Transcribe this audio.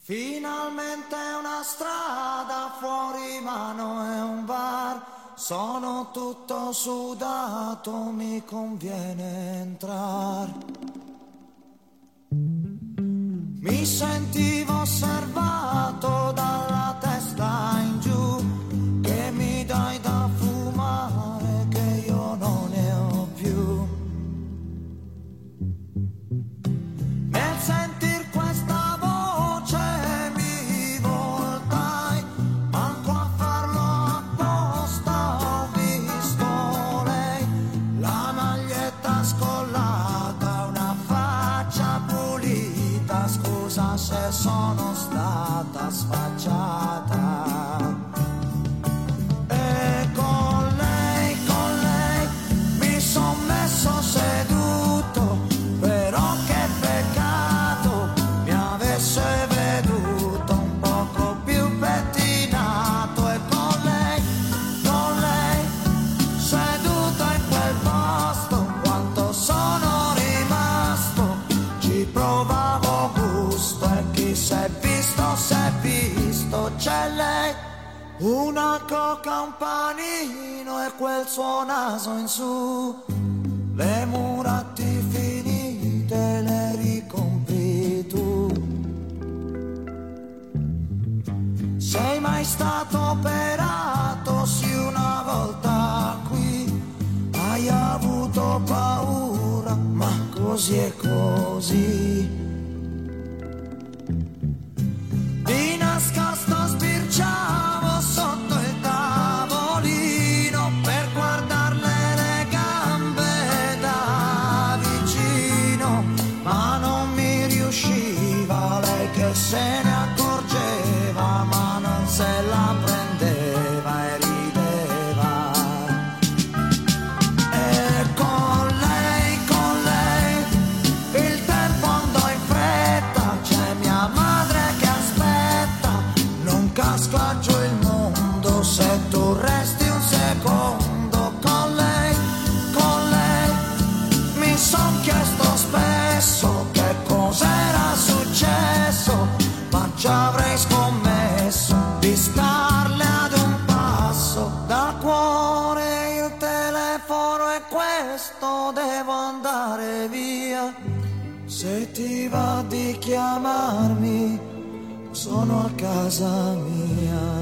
Finalmente una strada fuori mano e un bar, sono tutto sudato, mi conviene entrare. Mi sentivo osservato dalla testa in giù, che mi dai da fumare che io non ne ho più. Nel sentir questa voce mi voltai, manco a farlo apposta ho visto lei, la maglietta scollata, una faccia pulita, scusa se sono stata sfacciata. E con lei mi son messo seduto, però che peccato mi avesse veduto un poco più pettinato. E con lei, seduto in quel posto, quanto sono rimasto, ci provavo gusto. E chi s'è visto, c'è lei, una coca, un panino e quel suo naso in su, le muratti finite le ricompri tu. Sei mai stato operato? Sì, una volta qui. Hai avuto paura? Ma così è così. Di nascosto sbirciavo sotto il tavolino per guardarle le gambe da vicino, ma non mi riusciva, lei che se ne accorgeva, ma non se la prendeva e rideva. E con lei, il tempo andò in fretta, c'è mia madre che aspetta, non cascaggio il mondo se tu resti un secondo. Con lei, mi son chiesto spesso che cos'era successo, ma ci avrei scommesso di starle ad un passo dal cuore. Il telefono è questo, devo andare via. Se ti va di chiamarmi, sono a casa mia.